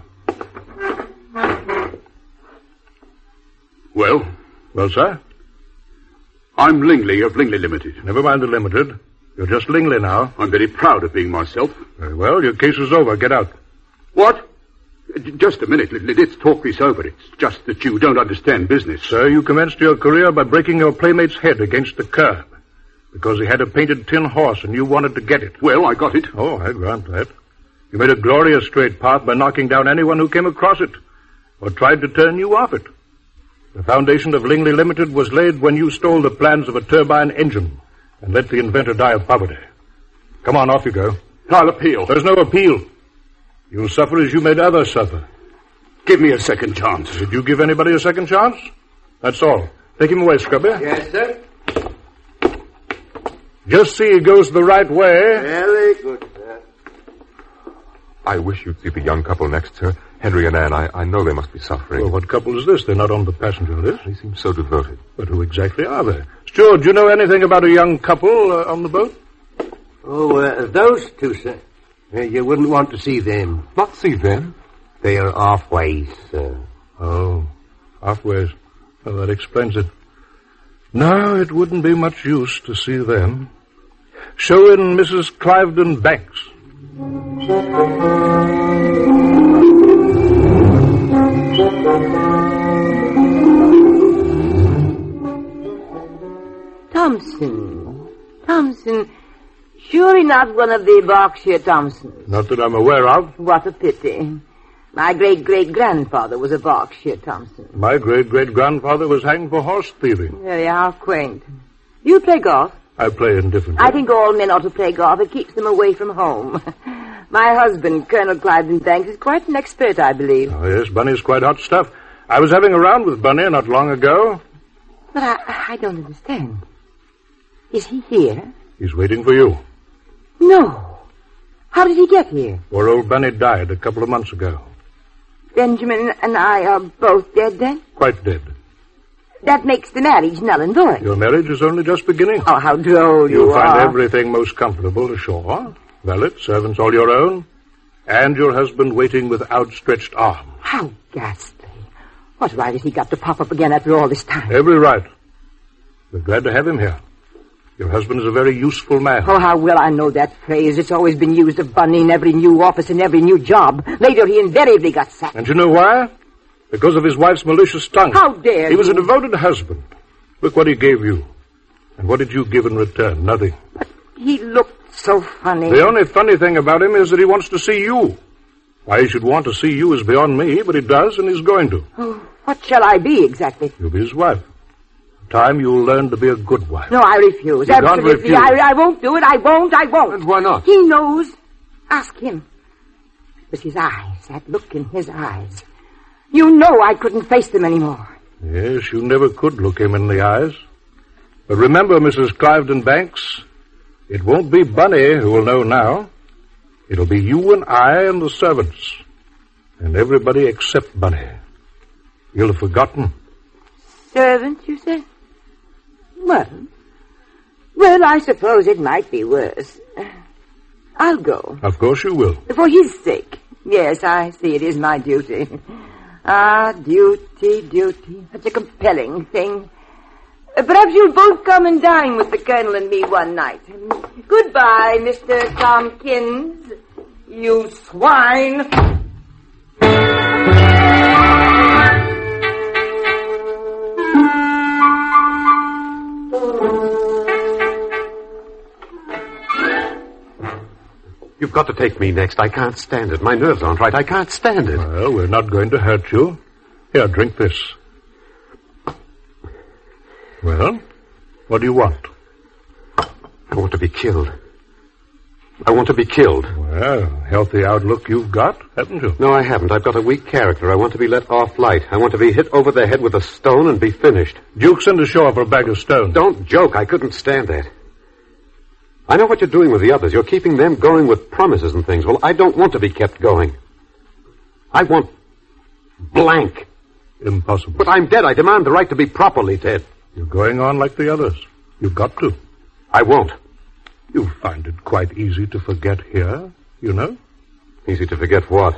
Well, sir? I'm Lingley of Lingley Limited. Never mind the Limited. You're just Lingley now. I'm very proud of being myself. Very well. Your case is over. Get out. What? Just a minute. Let's talk this over. It's just that you don't understand business. Sir, you commenced your career by breaking your playmate's head against the curb. Because he had a painted tin horse and you wanted to get it. Well, I got it. Oh, I grant that. You made a glorious straight path by knocking down anyone who came across it or tried to turn you off it. The foundation of Lingley Limited was laid when you stole the plans of a turbine engine and let the inventor die of poverty. Come on, off you go. I'll appeal. There's no appeal. You'll suffer as you made others suffer. Give me a second chance. Did you give anybody a second chance? That's all. Take him away, Scrubby. Yes, sir. Just see he goes the right way. Very good, sir. I wish you'd see the young couple next, sir. Henry and Anne, I know they must be suffering. Well, what couple is this? They're not on the passenger list. They seem so devoted. But who exactly are they? Stuart, do you know anything about a young couple on the boat? Oh, those two, sir. You wouldn't want to see them. Not see them? They are halfways, sir. Oh, halfways. Well, that explains it. No, it wouldn't be much use to see them. Show in Mrs. Cliveden Banks. Thompson. Surely not one of the Berkshire Thompsons. Not that I'm aware of. What a pity. My great-great-grandfather was a Berkshire Thompson. My great-great-grandfather was hanged for horse thieving. Very how quaint. You play golf? I play indifferently. I think all men ought to play golf. It keeps them away from home. My husband, Colonel Cliveden Banks, is quite an expert, I believe. Oh, yes, Bunny's quite hot stuff. I was having a round with Bunny not long ago. But I don't understand. Is he here? He's waiting for you. No. How did he get here? Poor old Bunny died a couple of months ago. Benjamin and I are both dead then? Quite dead. That makes the marriage null and void. Your marriage is only just beginning. Oh, how droll you are. You'll find everything most comfortable ashore. Valet, servants all your own. And your husband waiting with outstretched arms. How ghastly. What right has he got to pop up again after all this time? Every right. We're glad to have him here. Your husband is a very useful man. Oh, how well I know that phrase. It's always been used of Bunny in every new office and every new job. Later, he invariably got sacked. And you know why? Because of his wife's malicious tongue. How dare you? He was a devoted husband. Look what he gave you. And what did you give in return? Nothing. But he looked so funny. The only funny thing about him is that he wants to see you. Why he should want to see you is beyond me, but he does, and he's going to. Oh, what shall I be exactly? You'll be his wife. In time, you'll learn to be a good wife. No, I refuse. You Absolutely. can't refuse. I won't do it. I won't. And why not? He knows. Ask him. It was his eyes, that look in his eyes. You know I couldn't face them anymore. Yes, you never could look him in the eyes. But remember, Mrs. Cliveden Banks, it won't be Bunny who will know now. It'll be you and I and the servants. And everybody except Bunny. You'll have forgotten. Servants, you say? Well, I suppose it might be worse. I'll go. Of course you will. For his sake. Yes, I see it is my duty. Ah, duty. Such a compelling thing. Perhaps you'll both come and dine with the Colonel and me one night. Goodbye, Mr. Tompkins. You swine. You've got to take me next. I can't stand it. My nerves aren't right. I can't stand it. Well, we're not going to hurt you. Here, drink this. Well, what do you want? I want to be killed. I want to be killed. Well, healthy outlook you've got, haven't you? No, I haven't. I've got a weak character. I want to be let off light. I want to be hit over the head with a stone and be finished. Duke, send ashore for a bag of stones. Don't joke. I couldn't stand that. I know what you're doing with the others. You're keeping them going with promises and things. Well, I don't want to be kept going. I want blank. Impossible. But I'm dead. I demand the right to be properly dead. You're going on like the others. You've got to. I won't. You find it quite easy to forget here, you know? Easy to forget what?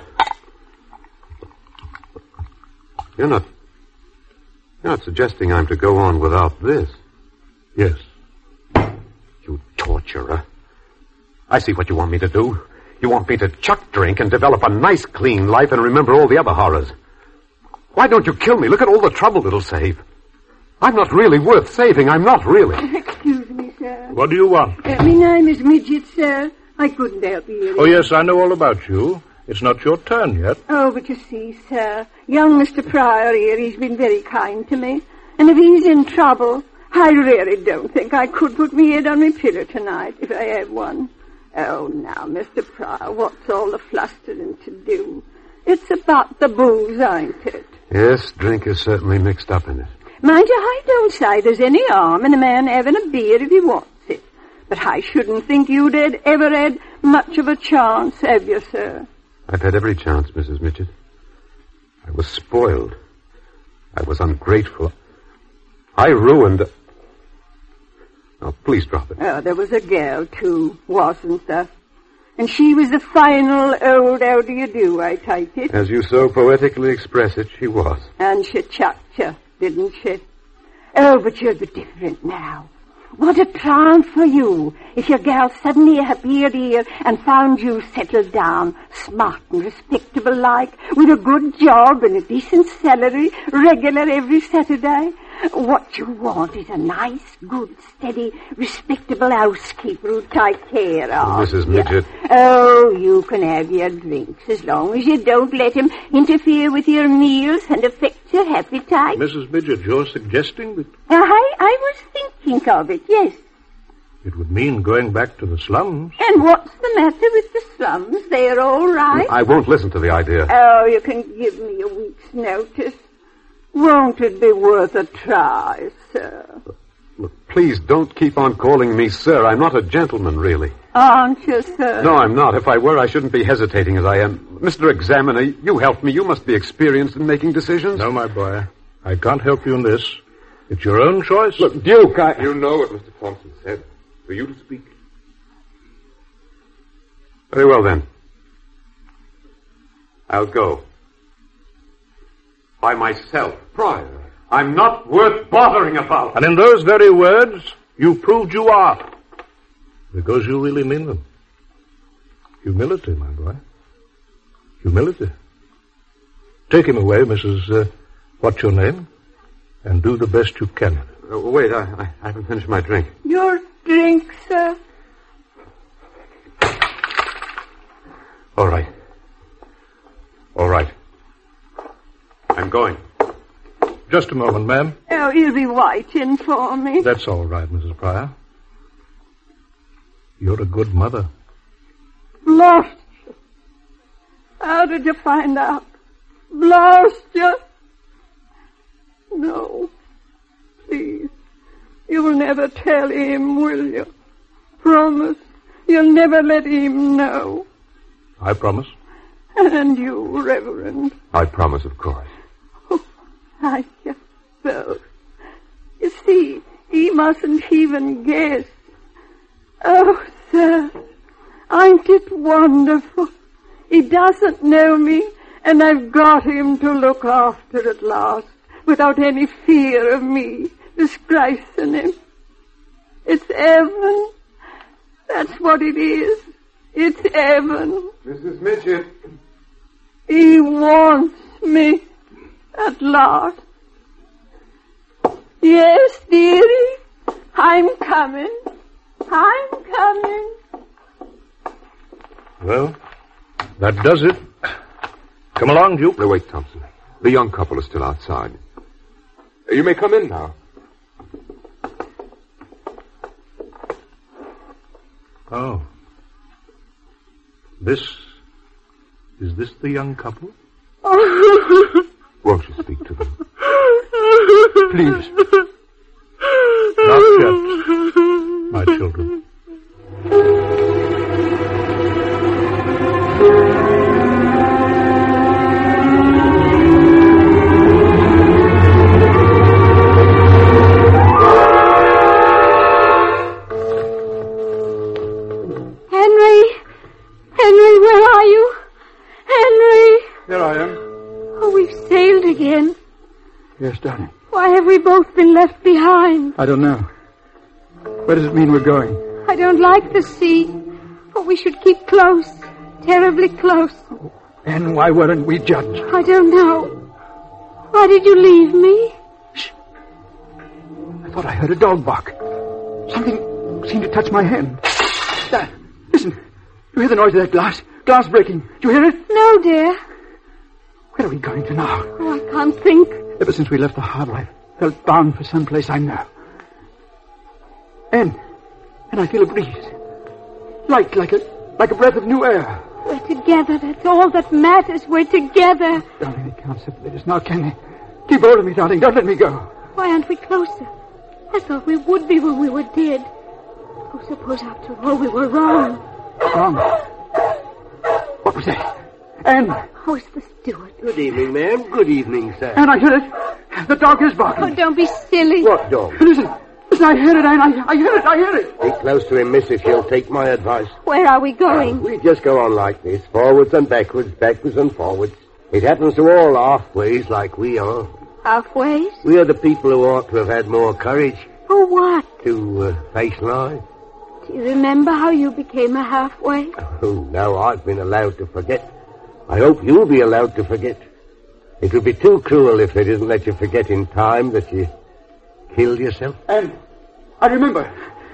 You're not suggesting I'm to go on without this. Yes. You torturer. I see what you want me to do. You want me to chuck drink and develop a nice, clean life and remember all the other horrors. Why don't you kill me? Look at all the trouble it'll save. I'm not really worth saving. I'm not really. Excuse me, sir. What do you want? My name is Midget, sir. I couldn't help hearing. Oh, yes, I know all about you. It's not your turn yet. Oh, but you see, sir, young Mr. Pryor here, he's been very kind to me. And if he's in trouble, I really don't think I could put me head on my pillow tonight if I had one. Oh, now, Mr. Pryor, what's all the flustering to do? It's about the booze, ain't it? Yes, drink is certainly mixed up in it. Mind you, I don't say there's any harm in a man having a beer if he wants it. But I shouldn't think you'd ever had much of a chance, have you, sir? I've had every chance, Mrs. Mitchell. I was spoiled. I was ungrateful. I ruined... Now, please drop it. Oh, there was a girl, too, wasn't there? And she was the final old how-do-you-do, I take it. As you so poetically express it, she was. And she chucked you, didn't she? Oh, but you'll be different now. What a triumph for you if your gal suddenly appeared here and found you settled down, smart and respectable like, with a good job and a decent salary, regular every Saturday. What you want is a nice, good, steady, respectable housekeeper who'll take care of Mrs. Midget. you. Oh, you can have your drinks as long as you don't let him interfere with your meals and affect your appetite. Mrs. Midget, you're suggesting that... I was thinking of it, yes. It would mean going back to the slums. And what's the matter with the slums? They're all right. I won't listen to the idea. Oh, you can give me a week's notice. Won't it be worth a try, sir? Look, please don't keep on calling me sir. I'm not a gentleman, really. Aren't you, sir? No, I'm not. If I were, I shouldn't be hesitating as I am. Mr. Examiner, you helped me. You must be experienced in making decisions. No, my boy. I can't help you in this. It's your own choice. Look, Duke, You know what Mr. Thompson said. For you to speak. Very well, then. I'll go. By myself. Pryor. I'm not worth bothering about. And in those very words, you proved you are. Because you really mean them. Humility, my boy. Humility. Take him away, Mrs. What's your name? And do the best you can. Wait, I haven't finished my drink. Your drink, sir? All right. All right. I'm going. Just a moment, ma'am. Oh, you'll be waiting for me. That's all right, Mrs. Pryor. You're a good mother. Lost you. How did you find out? Lost you? No. Please. You'll never tell him, will you? Promise. You'll never let him know. I promise. And you, Reverend. I promise, of course. I just felt. You see, he mustn't even guess. Oh, sir, ain't it wonderful? He doesn't know me, and I've got him to look after at last, without any fear of me disgracing him. It's heaven. That's what it is. It's heaven. Mrs. Midget. He wants me. At last. Yes, dearie. I'm coming. I'm coming. Well, that does it. Come along, Duke. No, wait, Thompson. The young couple is still outside. You may come in now. Oh. Is this the young couple? Won't you speak to them? Please. Not yet, my children. Henry, where are you? Henry! Here I am. Oh, we've sailed again. Yes, darling. Why have we both been left behind? I don't know. Where does it mean we're going? I don't like the sea. But we should keep close. Terribly close. And why weren't we judged? I don't know. Why did you leave me? Shh. I thought I heard a dog bark. Something seemed to touch my hand. There. Listen. You hear the noise of that glass? Glass breaking. Do you hear it? No, dear. Where are we going to now? Oh, I can't think. Ever since we left the harbor, I felt bound for some place I know. And I feel a breeze. Light, like a breath of new air. We're together. That's all that matters. We're together. Darling, they can't separate us now, can they? Keep hold of me, darling. Don't let me go. Why aren't we closer? I thought we would be when we were dead. Oh, suppose after all we were wrong. Wrong? What was that? And... Oh, it's the steward. Good evening, ma'am. Good evening, sir. And I hear it. The dog is barking. Oh, don't be silly. What dog? Listen, I hear it, Anne. I hear it. Stay close to him, miss, if you'll take my advice. Where are we going? We just go on like this, forwards and backwards, backwards and forwards. It happens to all halfways like we are. Halfways? We are the people who ought to have had more courage. Oh, what? To face life. Do you remember how you became a halfway? Oh, now I've been allowed to forget. I hope you'll be allowed to forget. It would be too cruel if they didn't let you forget in time that you killed yourself. And I remember.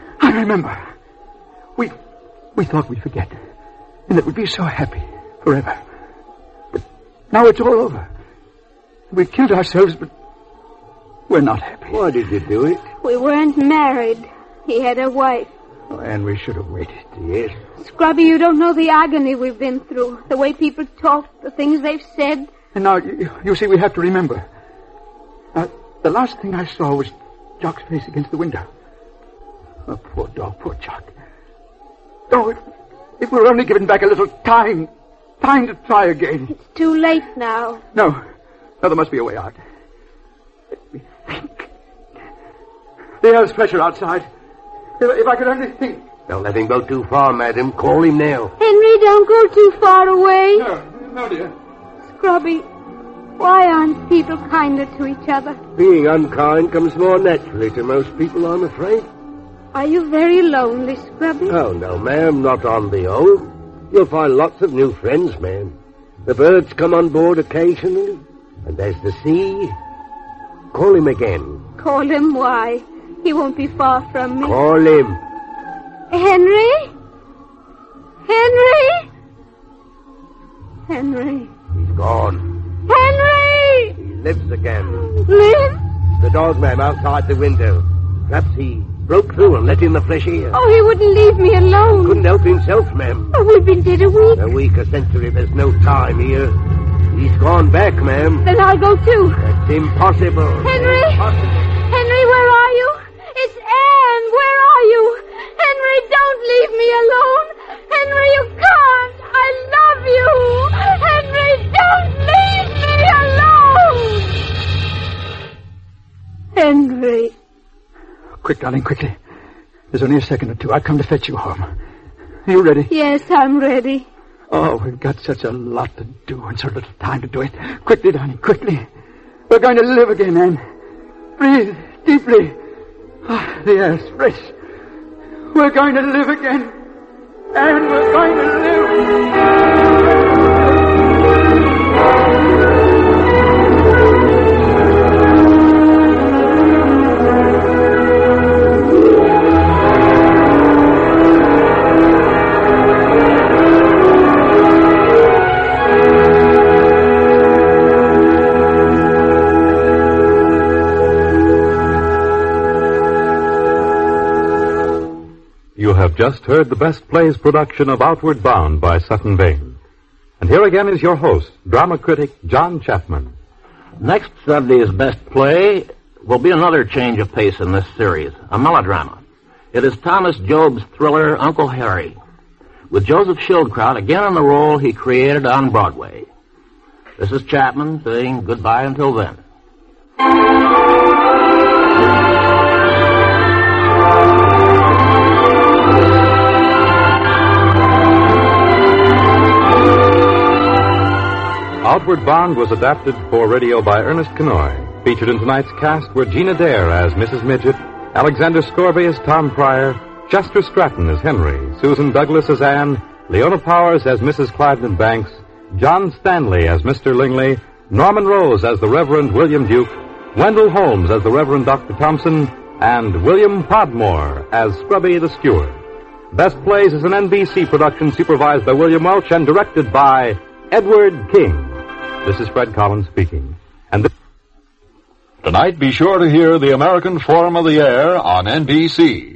We thought we'd forget. And that we'd be so happy forever. But now it's all over. We killed ourselves, but we're not happy. Why did you do it? We weren't married. He had a wife. Oh, and we should have waited. Yes. Scrubby, you don't know the agony we've been through. The way people talk, the things they've said. And now, you see, we have to remember. The last thing I saw was Jock's face against the window. Oh, poor dog, poor Jock. Oh, if we're only given back a little time to try again. It's too late now. No, there must be a way out. Let me think. The air's fresher outside. If I could only think. Don't let him go too far, madam. Call him now. Henry, don't go too far away. No, dear. Scrubby, why aren't people kinder to each other? Being unkind comes more naturally to most people, I'm afraid. Are you very lonely, Scrubby? Oh, no, ma'am, not on the whole. You'll find lots of new friends, ma'am. The birds come on board occasionally, and there's the sea. Call him again. Call him? Why? He won't be far from me. Call him. Henry? Henry? He's gone. Henry! He lives again. Live? The dog, ma'am, outside the window. Perhaps he broke through and let in the fresh air. Oh, he wouldn't leave me alone. Couldn't help himself, ma'am. Oh, we've been dead a week. A week, a century, there's no time here. He's gone back, ma'am. Then I'll go too. That's impossible. Henry? Impossible. Henry, where are you? It's Anne. Where are you? Henry, don't leave me alone. Henry, you can't. I love you. Henry, don't leave me alone. Henry. Quick, darling, quickly. There's only a second or two. I'll come to fetch you home. Are you ready? Yes, I'm ready. Oh, we've got such a lot to do and so little time to do it. Quickly, darling, quickly. We're going to live again, Anne. Breathe deeply. Oh, the air's fresh. We're going to live again. And we're going to live. You have just heard the Best Plays production of Outward Bound by Sutton Vane. And here again is your host, drama critic John Chapman. Next Sunday's Best Play will be another change of pace in this series, a melodrama. It is Thomas Job's thriller, Uncle Harry, with Joseph Schildkraut again in the role he created on Broadway. This is Chapman saying goodbye until then. Outward Bound was adapted for radio by Ernest Kenoy. Featured in tonight's cast were Gina Dare as Mrs. Midget, Alexander Scorby as Tom Pryor, Chester Stratton as Henry, Susan Douglas as Anne, Leona Powers as Mrs. Cliveden Banks, John Stanley as Mr. Lingley, Norman Rose as the Reverend William Duke, Wendell Holmes as the Reverend Dr. Thompson, and William Podmore as Scrubby the Steward. Best Plays is an NBC production supervised by William Welch and directed by Edward King. This is Fred Collins speaking. And tonight, be sure to hear the American Forum of the Air on NBC.